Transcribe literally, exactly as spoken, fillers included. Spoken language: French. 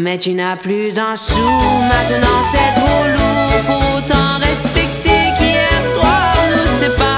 Mais tu n'as plus un sou, maintenant c'est trop lourd pour autant respecter qu'hier soir nous sépare.